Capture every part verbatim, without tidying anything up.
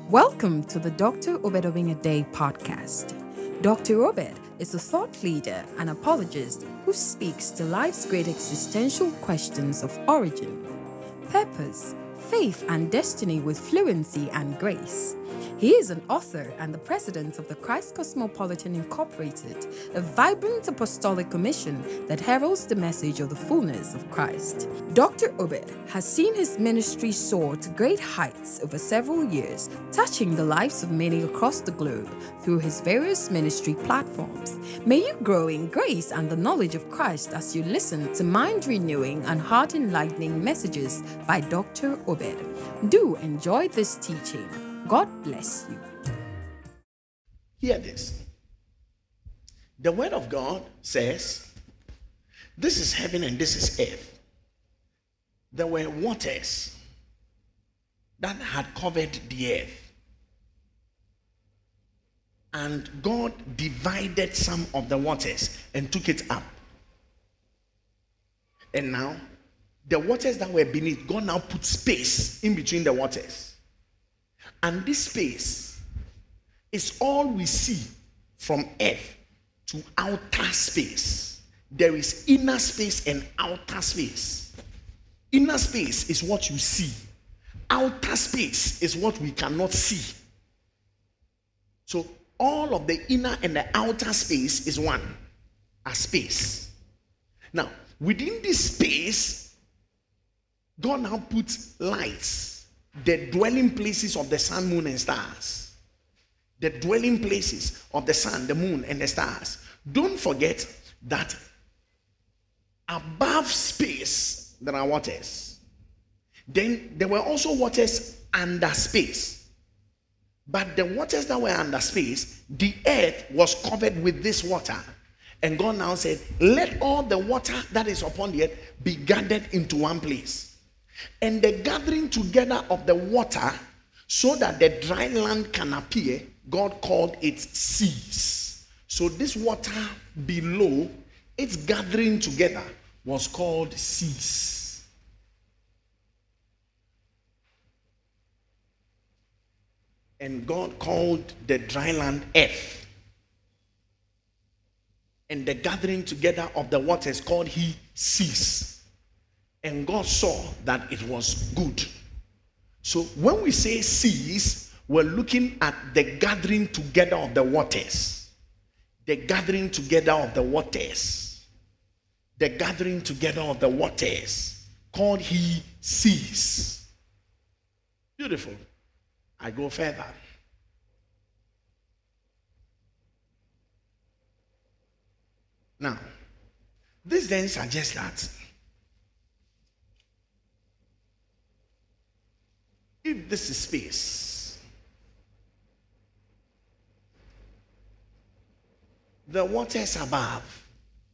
Welcome to the Doctor Obed Owing-Adeh podcast. Doctor Obed is a thought leader and apologist who speaks to life's great existential questions of origin, purpose, faith, and destiny with fluency and grace. He is an author and the president of the Christ Cosmopolitan Incorporated, a vibrant apostolic commission that heralds the message of the fullness of Christ. Doctor Obed has seen his ministry soar to great heights over several years, touching the lives of many across the globe through his various ministry platforms. May you grow in grace and the knowledge of Christ as you listen to mind-renewing and heart-enlightening messages by Doctor Obed. Do enjoy this teaching. God bless you. Hear this. The word of God says, this is heaven and this is earth. There were waters that had covered the earth. And God divided some of the waters and took it up. And now, the waters that were beneath, God now put space in between the waters. And this space is all we see from earth to outer space. There is inner space and outer space. Inner space is what you see. Outer space is what we cannot see. So all of the inner and the outer space is one, a space. Now, within this space, God now puts lights. The dwelling places of the sun, moon, and stars. The dwelling places of the sun, the moon, and the stars. Don't forget that above space, there are waters. Then there were also waters under space. But the waters that were under space, the earth was covered with this water. And God now said, let all the water that is upon the earth be gathered into one place. And the gathering together of the water so that the dry land can appear, God called it seas. So this water below, its gathering together was called seas. And God called the dry land earth. And the gathering together of the waters called he seas. And God saw that it was good. So when we say seas, we're looking at the gathering together of the waters. The gathering together of the waters. The gathering together of the waters. Called he seas. Beautiful. I go further. Now, this then suggests that if this is space, the waters above,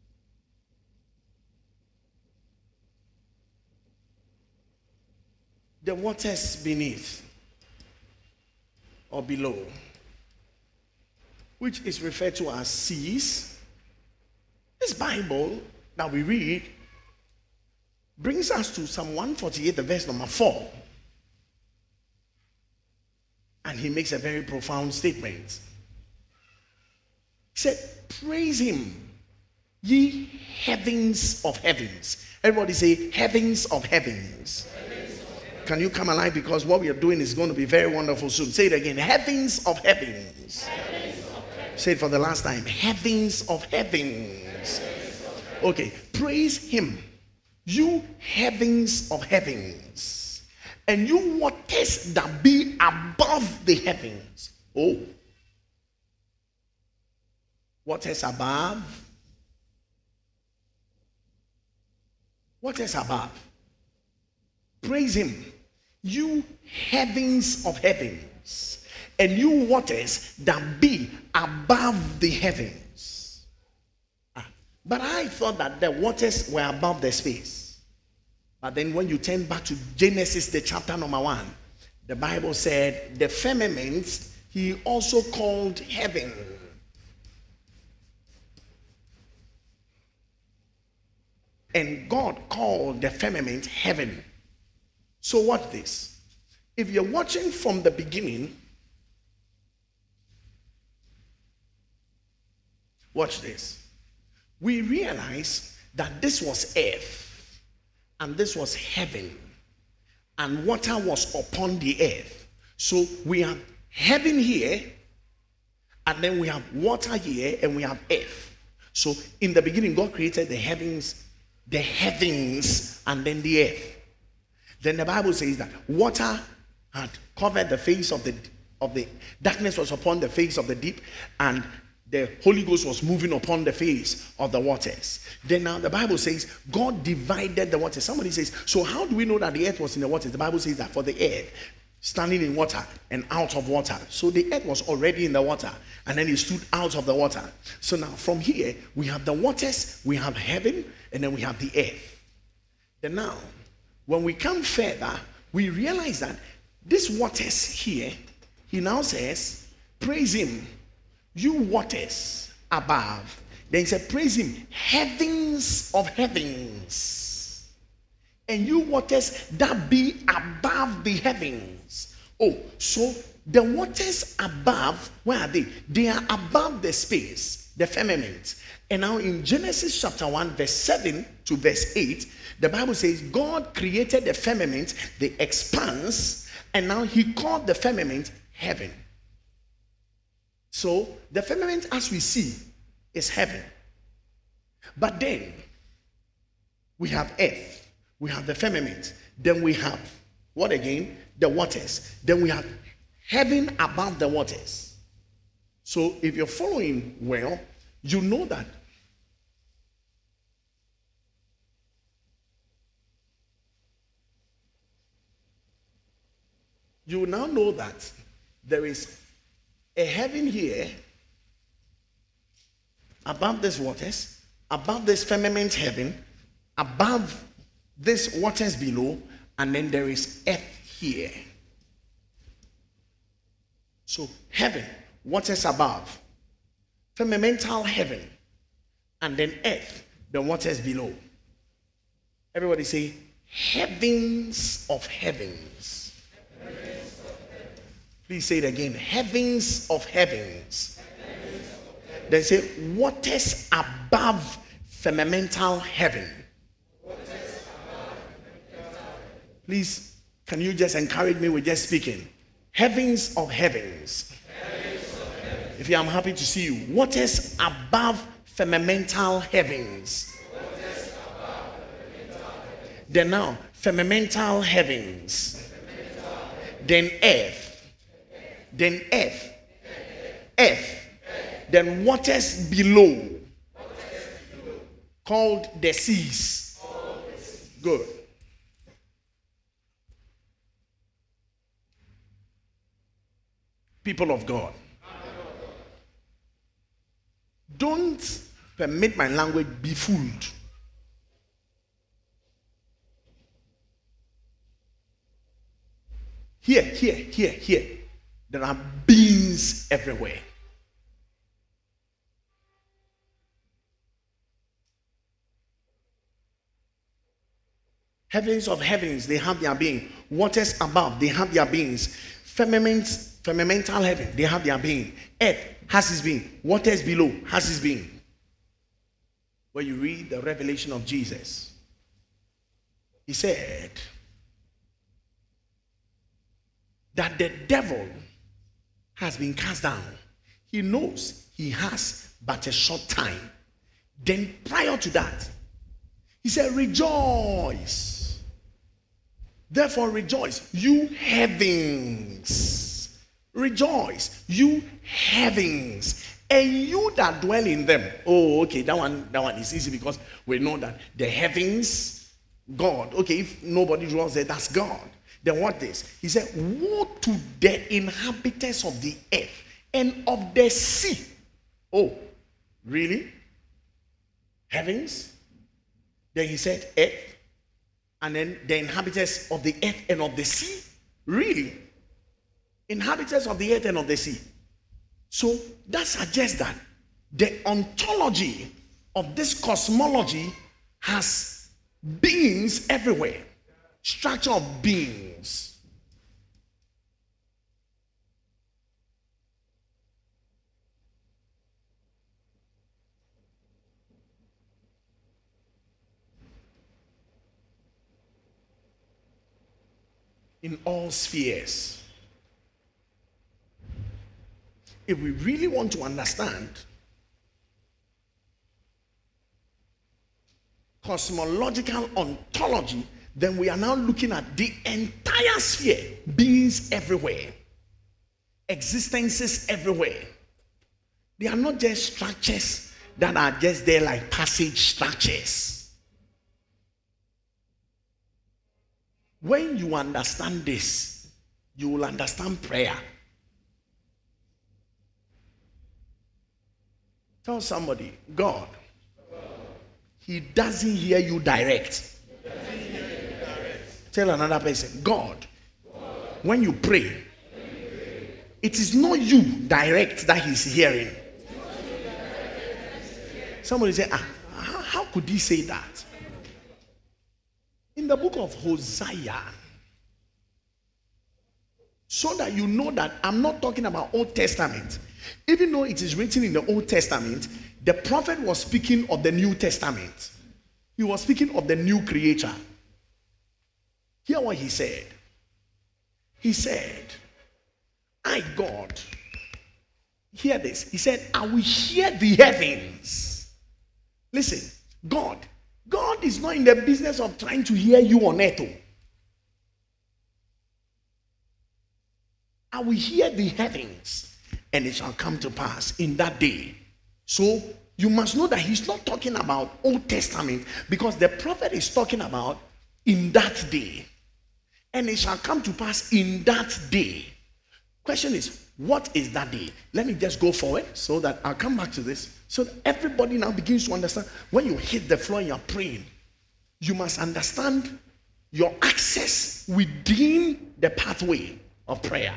the waters beneath or below, which is referred to as seas, this Bible that we read brings us to Psalm one forty-eight, the verse number four. And he makes a very profound statement. He said, praise him, ye heavens of heavens. Everybody say, heavens of heavens. Heavens of heavens. Can you come alive? Because what we are doing is going to be very wonderful soon. Say it again, heavens of heavens. Heavens of heavens. Say it for the last time, heavens of heavens. Heavens of heavens. Okay, praise him, you heavens of heavens. And you waters that be above the heavens. Oh. Waters above. Waters above. Praise him. You heavens of heavens. And you waters that be above the heavens. Ah. But I thought that the waters were above the space. But then when you turn back to Genesis, the chapter number one, the Bible said the firmament he also called heaven. And God called the firmament heaven. So what this? If you're watching from the beginning, Watch this. We realize that this was earth and this was heaven, and water was upon the earth. So we have heaven here, and then we have water here, and we have earth. So in the beginning, God created the heavens, the heavens, and then the earth. Then the Bible says that water had covered the face of the of the darkness was upon the face of the deep, and the Holy Ghost was moving upon the face of the waters. Then now the Bible says God divided the waters. Somebody says, so how do we know that the earth was in the waters? The Bible says that for the earth standing in water and out of water. So the earth was already in the water, and then it stood out of the water. So now from here we have the waters, we have heaven, and then we have the earth. Then now when we come further, we realize that this waters here, he now says, praise him, you waters above. Then he said, praise him, heavens of heavens, and you waters that be above the heavens. Oh, so the waters above, where are they? They are above the space, the firmament. And now in Genesis chapter one, verse seven to verse eight, the Bible says God created the firmament, the expanse, and now he called the firmament heaven. So the firmament, as we see, is heaven. But then we have earth, we have the firmament, then we have what again? The waters. Then we have heaven above the waters. So if you're following well, you know that you now know that there is a heaven here above these waters, above this firmament heaven, above these waters below, and then there is earth here. So heaven, waters above, firmamental heaven, and then earth, the waters below. Everybody say, heavens of heavens. Please say it again. Heavens of heavens. They say waters above firmamental heaven. Please, can you just encourage me with just speaking? Heavens of heavens. If you, I'm happy to see you. Waters above firmamental heavens. Then now, firmamental heavens. Then earth. Then earth, earth, then waters below, called the seas. Good. People of God, don't permit my language be fooled. Here, here, here, here. There are beings everywhere. Heavens of heavens, they have their being. Waters above, they have their beings. Firmaments, firmamental heaven, they have their being. Earth has its being. Waters below has its being. When you read the revelation of Jesus, he said that the devil has been cast down. He knows he has but a short time. Then prior to that, he said, rejoice. Therefore rejoice, you heavens. Rejoice, you heavens. And you that dwell in them. Oh, okay, that one, that one is easy because we know that the heavens, God. Okay, if nobody dwells there, that's God. Then what this? He said, woe to the inhabitants of the earth and of the sea. Oh, really? Heavens? Then he said, earth. And then the inhabitants of the earth and of the sea. Really? Inhabitants of the earth and of the sea. So that suggests that the ontology of this cosmology has beings everywhere. Structure of beings. in all spheres. If we really want to understand cosmological ontology, then we are now looking at the entire sphere, beings everywhere, existences everywhere. They are not just structures that are just there like passage structures. When you understand this, you will understand prayer. Tell somebody, God, He doesn't hear you direct. Hear you direct. Tell another person, God, God. When you pray, when you pray, it is not you direct that He's hearing. Somebody say, ah, how, how could He say that? In the book of Hosea, so that you know that I'm not talking about Old Testament. Even though it is written in the Old Testament, the prophet was speaking of the New Testament. He was speaking of the new creature. Hear what he said. He said, I, God, hear this. He said, I will hear the heavens. Listen, God, God is not in the business of trying to hear you on earth. I will hear the heavens. And it shall come to pass in that day. So you must know that he's not talking about Old Testament, because the prophet is talking about in that day. And it shall come to pass in that day. Question is, what is that day? Let me just go forward so that I'll come back to this. So that everybody now begins to understand. When you hit the floor and you're praying, you must understand your access within the pathway of prayer.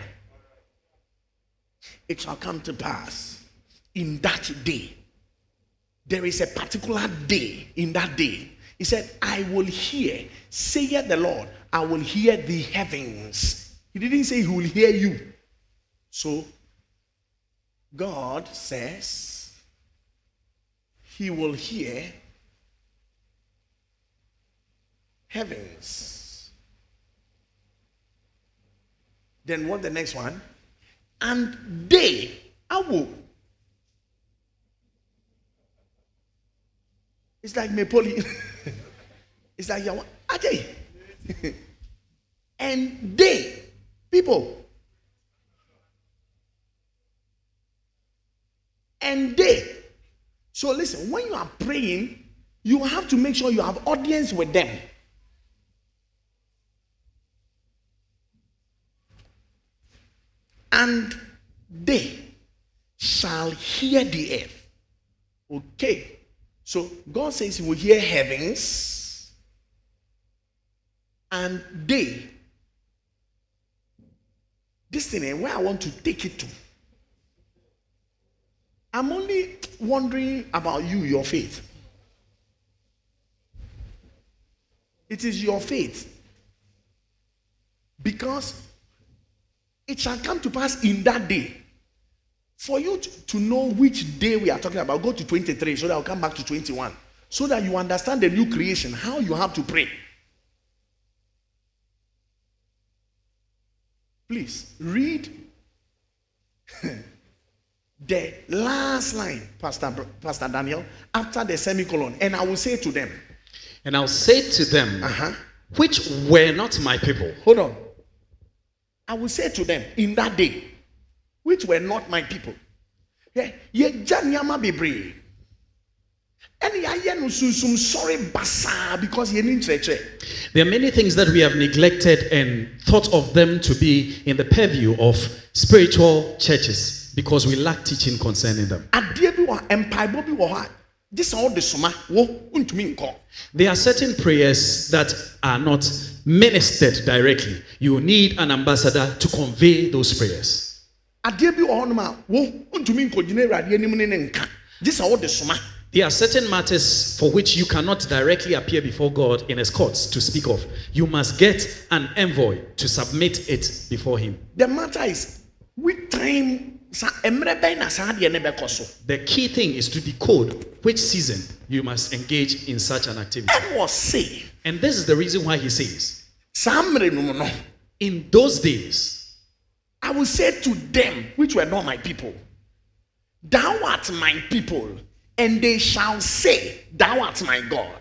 It shall come to pass in that day. There is a particular day in that day. He said, I will hear, saith the Lord, I will hear the heavens. He didn't say he will hear you. So, God says he will hear heavens. Then what the next one? And they, I will. It's like Mepoli. It's like Yawa. Ajay. And they, people. And they. So listen, when you are praying, you have to make sure you have audience with them. And they shall hear the earth. Okay. So God says he will hear heavens. And they. This thing is where I want to take it to. I'm only wondering about you, your faith. It is your faith. Because it shall come to pass in that day. For you to, to know which day we are talking about, go to twenty-three so that I'll come back to twenty-one. So that you understand the new creation, how you have to pray. Please read the last line, Pastor, Pastor Daniel, after the semicolon. And I will say to them. And I'll say to them, uh-huh. which were not my people. Hold on. I will say to them in that day, which were not my people. Yeah, ye janyama bebre. And ya no susum sorry basa because ye need church. There are many things that we have neglected and thought of them to be in the purview of spiritual churches because we lack teaching concerning them. There are certain prayers that are not ministered directly. You need an ambassador to convey those prayers. There are certain matters for which you cannot directly appear before God in his courts to speak of. You must get an envoy to submit it before him. The matter is, with time, the key thing is to decode which season you must engage in such an activity. And was say, and this is the reason why he says, In those days, I will say to them, which were not my people, thou art my people, and they shall say, thou art my God.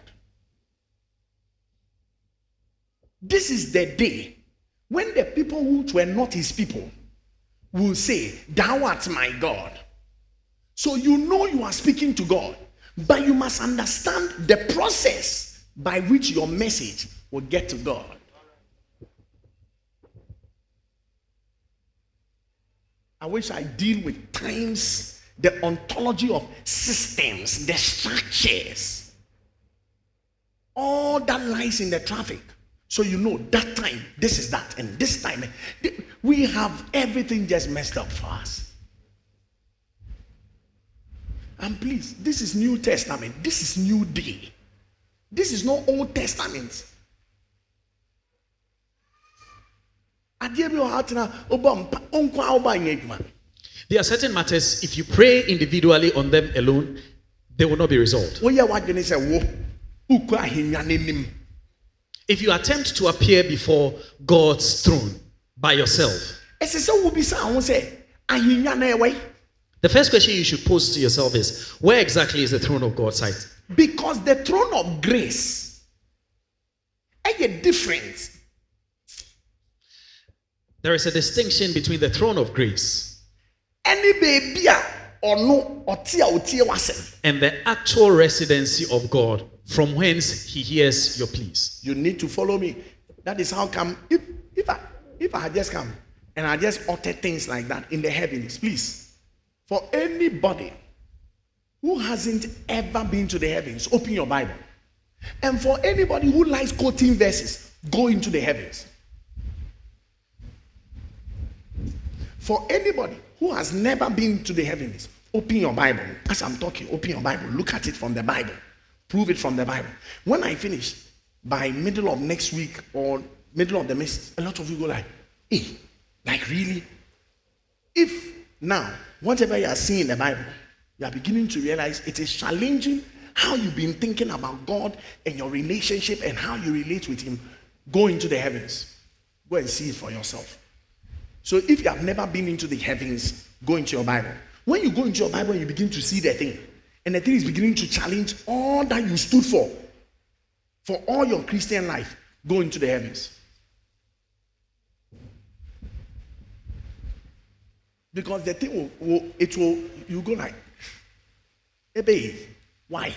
This is the day when the people which were not his people will say, thou art my God. So you know you are speaking to God, but you must understand the process by which your message will get to God. I wish I deal with times, the ontology of systems, the structures, all that lies in the traffic. So you know that time, this is that, and this time, we have everything just messed up for us. And please, this is New Testament. This is New Day. This is not Old Testament. There are certain matters, if you pray individually on them alone, they will not be resolved. If you attempt to appear before God's throne by yourself, the first question you should pose to yourself is, where exactly is the throne of God's sight? Because the throne of grace is different. There is a distinction between the throne of grace any baby or no or and the actual residency of God, from whence he hears your pleas. You need to follow me. That is how come if if I if I had just come and I just uttered things like that in the heavens, please, for anybody who hasn't ever been to the heavens, open your Bible. And for anybody who likes quoting verses, go into the heavens. For anybody who has never been to the heavens, open your Bible. As I'm talking, open your Bible. Look at it from the Bible. Prove it from the Bible. When I finish, by middle of next week or middle of the next, a lot of you go like, hey, like really? If now, whatever you are seeing in the Bible, you are beginning to realize it is challenging how you've been thinking about God and your relationship and how you relate with him, go into the heavens. Go and see it for yourself. So if you have never been into the heavens, go into your Bible. When you go into your Bible, you begin to see the thing. And the thing is beginning to challenge all that you stood for. For all your Christian life, go into the heavens. Because the thing will, will it will, you go like, hey babe, why?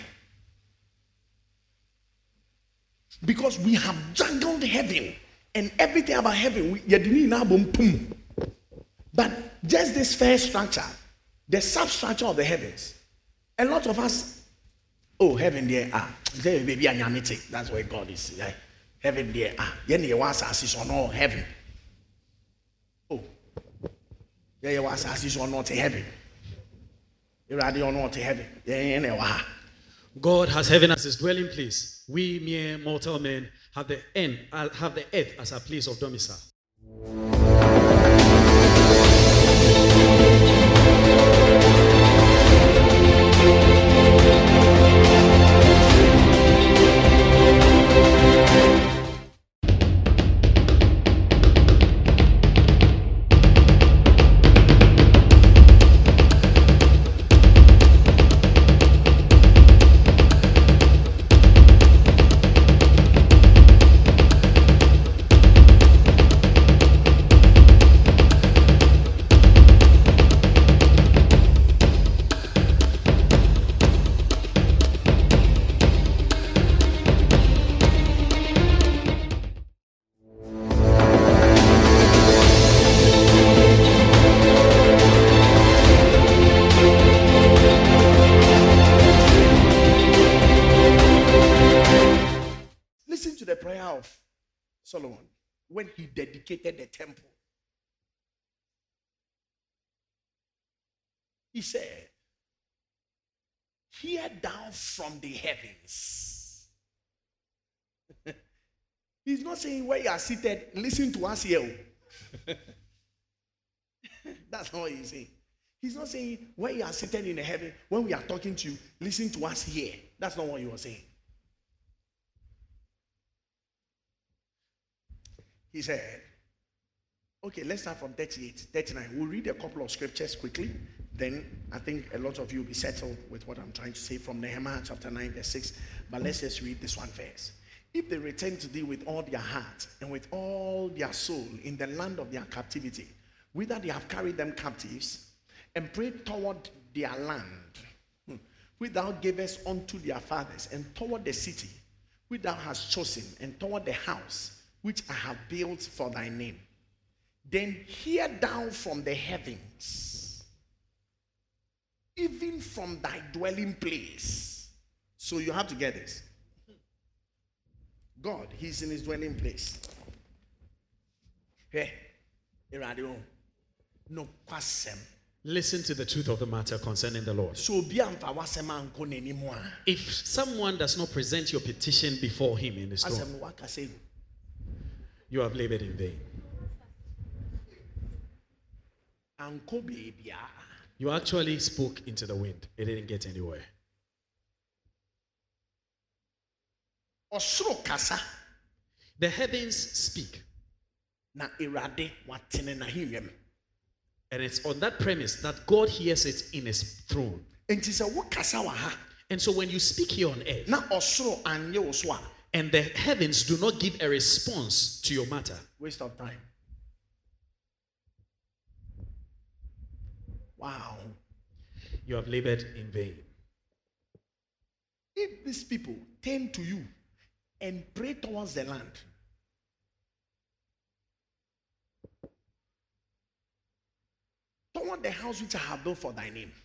Because we have juggled heaven and everything about heaven. We, but just this first structure, the substructure of the heavens, a lot of us, oh, heaven there, ah, baby, that's where God is. Right? Heaven there, ah, yenny was as on all heaven. Oh, yeah, was as on not heaven. You're ready or not heaven. Yeah, God has heaven as his dwelling place. We mere mortal men have the end, have the earth as a place of domicile. Solomon, when he dedicated the temple, he said, hear down from the heavens. He's not saying where you are seated, listen to us here. That's not what he's saying. He's not saying where you are seated in the heaven, when we are talking to you, listen to us here. That's not what he was saying. He said, Okay, let's start from thirty-eight, thirty-nine. We'll read a couple of scriptures quickly. Then I think a lot of you will be settled with what I'm trying to say from Nehemiah chapter nine, verse six. But let's just read this one first. If they return to thee with all their heart and with all their soul in the land of their captivity, whither they have carried them captives, and prayed toward their land, which thou gavest unto their fathers, and toward the city, which thou hast chosen, and toward the house, which I have built for thy name, then hear down from the heavens, even from thy dwelling place. So you have to get this. God, he's in his dwelling place. Hey, no question. Listen to the truth of the matter concerning the Lord. So anymore. If someone does not present your petition before him in his throne, you have labored in vain. You actually spoke into the wind. It didn't get anywhere. The heavens speak. And it's on that premise that God hears it in his throne. And so when you speak here on earth, and the heavens do not give a response to your matter, waste of time. Wow. You have labored in vain. If these people turn to you and pray towards the land, toward the house which I have built for thy name,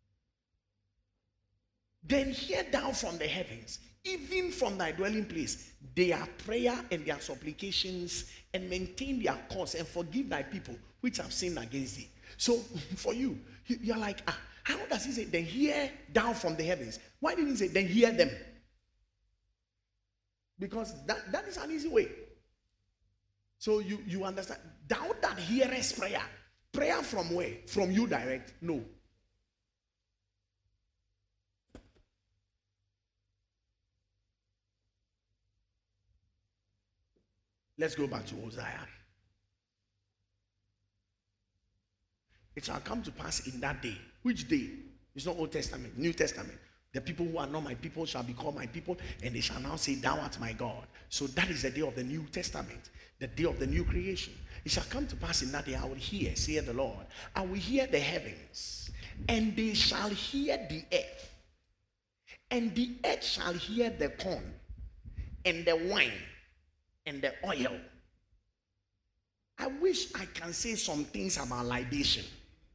then hear down from the heavens, even from thy dwelling place, their prayer and their supplications, and maintain their cause, and forgive thy people which have sinned against thee. So for you, you're like, ah, how does he say, then hear down from the heavens? Why didn't he say, then hear them? Because that, that is an easy way. So you, you understand, thou that hearest prayer. Prayer from where? From you direct? No. Let's go back to Hosea. It shall come to pass in that day. Which day? It's not Old Testament, New Testament. The people who are not my people shall be called my people, and they shall now say, thou art my God. So that is the day of the New Testament, the day of the new creation. It shall come to pass in that day, I will hear, saith the Lord. I will hear the heavens, and they shall hear the earth. And the earth shall hear the corn, and the wine, and the oil. I wish I can say some things about libation.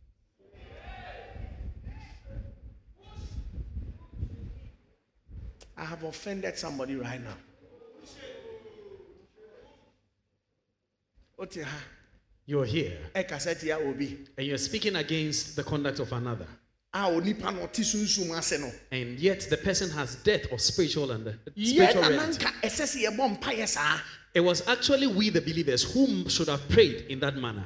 I have offended somebody right now. You are here, and you are speaking against the conduct of another. And yet the person has death of spiritual and spiritual reality. It was actually we the believers whom should have prayed in that manner.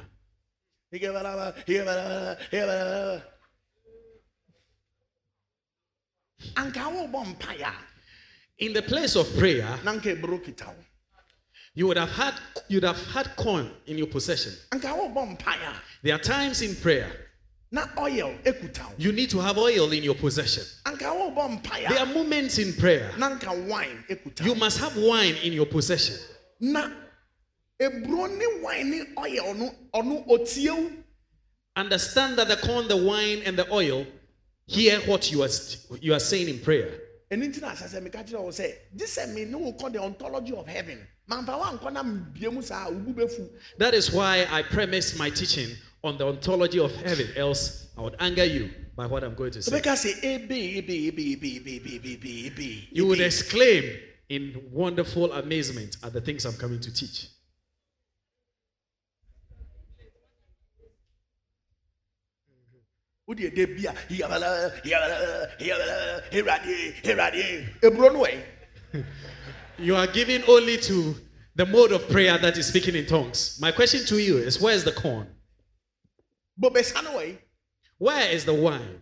In the place of prayer, you would have had you would have had corn in your possession. There are times in prayer you need to have oil in your possession. There are moments in prayer you must have wine in your possession. Understand that the corn, the wine, and the oil hear what you are you are saying in prayer. And this is me call the ontology of heaven. That is why I premise my teaching on the ontology of heaven, else I would anger you by what I'm going to say. You would exclaim in wonderful amazement at the things I'm coming to teach. You are giving only to the mode of prayer that is speaking in tongues. My question to you is, where is the corn? Where is the wine?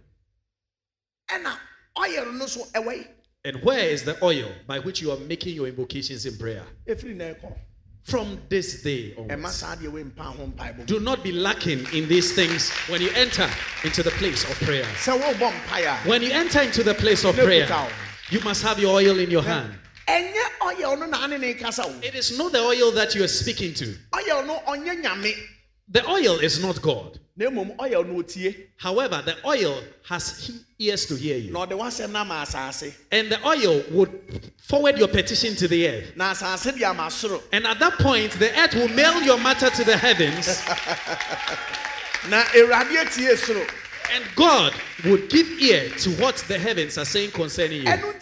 And where is the oil by which you are making your invocations in prayer? From this day onwards, do not be lacking in these things when you enter into the place of prayer. When you enter into the place of prayer, you must have your oil in your hand. It is not the oil that you are speaking to. The oil is not God. However, the oil has ears to hear you. And the oil would forward your petition to the earth. And at that point, the earth will mail your matter to the heavens. And God would give ear to what the heavens are saying concerning you.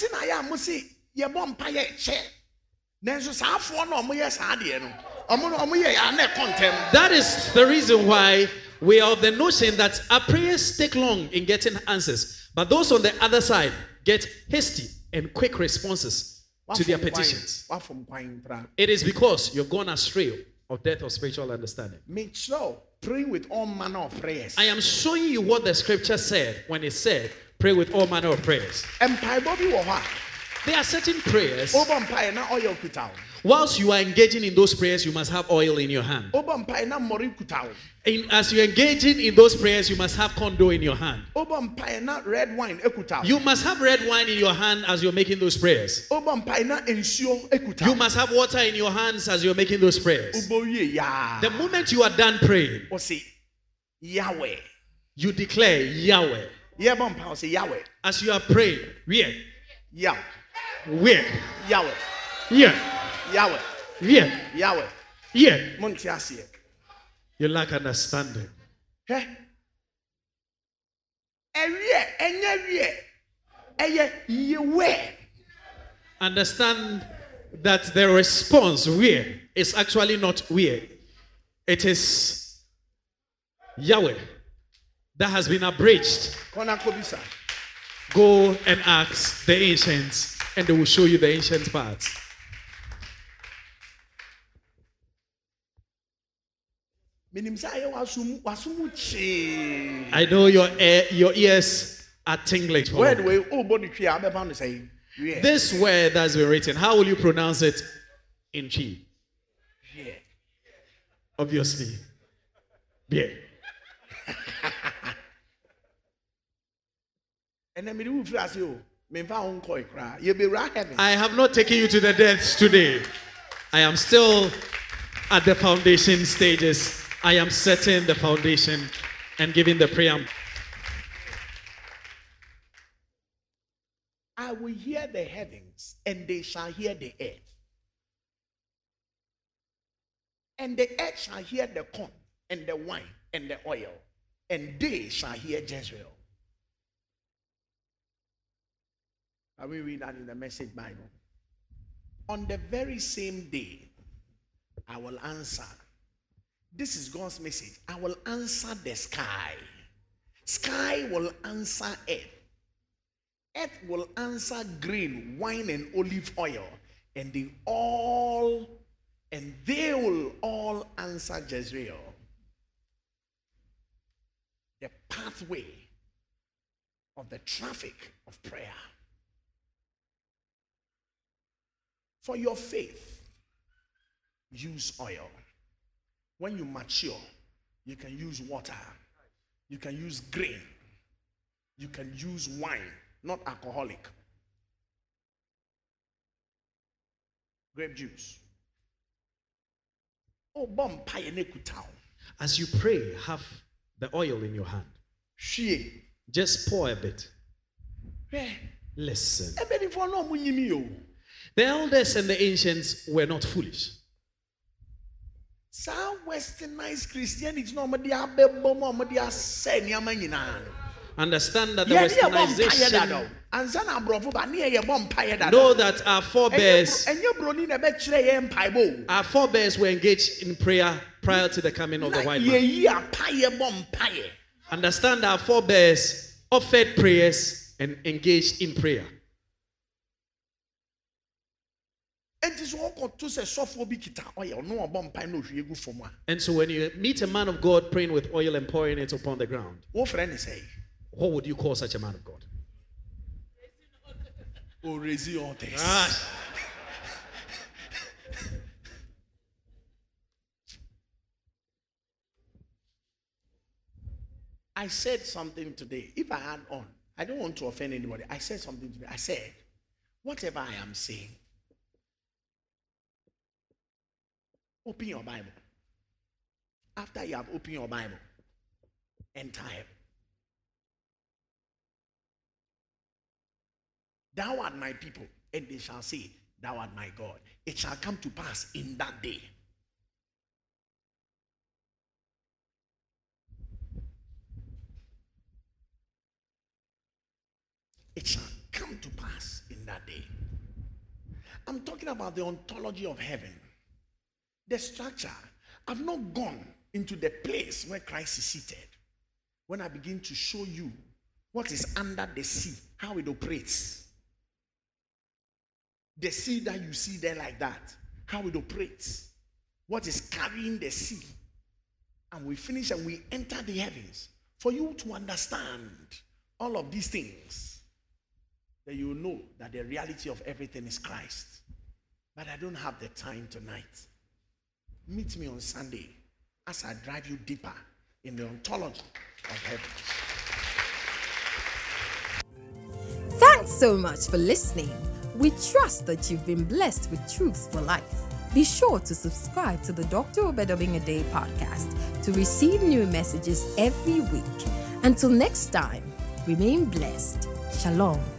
That is the reason why we are of the notion that our prayers take long in getting answers, but those on the other side get hasty and quick responses to their petitions. It is because you've gone astray of depth of spiritual understanding. Praying with all manner of prayers. I am showing you what the scripture said when it said, pray with all manner of prayers. There are certain prayers. Whilst you are engaging in those prayers, you must have oil in your hand. And as you're engaging in those prayers, you must have kondo in your hand. You must have red wine in your hand as you're making those prayers. You must have water in your hands as you're making those prayers. The moment you are done praying, you declare Yahweh. As you are praying, where? Yeah. Where? Yahweh. Yeah. Yahweh. Yeah. Yahweh. Yeah. You lack understanding. Hey. Understand that the response where is actually not where. It is Yahweh that has been abridged. Go and ask the ancients, and they will show you the ancient parts. I know your uh, your ears are tingling. This word that's been written, how will you pronounce it in Chi? Yeah. Obviously. Yeah. I have not taken you to the depths today. I am still at the foundation stages. I am setting the foundation and giving the preamble. I will hear the heavens, and they shall hear the earth. And the earth shall hear the corn, and the wine, and the oil, and they shall hear Jezreel. I will read that in the Message Bible. On the very same day, I will answer. This is God's message. I will answer the sky. Sky will answer earth. Earth will answer grain, wine, and olive oil. And they all, and they will all answer Jezreel. The pathway of the traffic of prayer. For your faith, use oil. When you mature, you can use water. You can use grain. You can use wine, not alcoholic. Grape juice. Oh, bomb pie nekutao. As you pray, have the oil in your hand. She. Just pour a bit. Yeah. Listen. The elders and the ancients were not foolish. Some westernized Christianity normally understand that the westernization know that our forebears our forebears were engaged in prayer prior to the coming of the white man. Understand our forebears offered prayers and engaged in prayer. And so when you meet a man of God praying with oil and pouring it upon the ground, what would you call such a man of God? Ah. I said something today. If I add on, I don't want to offend anybody. I said something today. I said, whatever I am saying, open your Bible. After you have opened your Bible, enter heaven. Thou art my people, and they shall say, thou art my God. It shall come to pass in that day. It shall come to pass in that day. I'm talking about the ontology of heaven. The structure. I've not gone into the place where Christ is seated. When I begin to show you what is under the sea, how it operates. The sea that you see there like that, how it operates. What is carrying the sea. And we finish and we enter the heavens. For you to understand all of these things, then you will know that the reality of everything is Christ. But I don't have the time tonight. Meet me on Sunday as I drive you deeper in the ontology of heaven. Thanks so much for listening. We trust that you've been blessed with truth for life. Be sure to subscribe to the Doctor Obed Obing-Adeh podcast to receive new messages every week. Until next time, remain blessed. Shalom.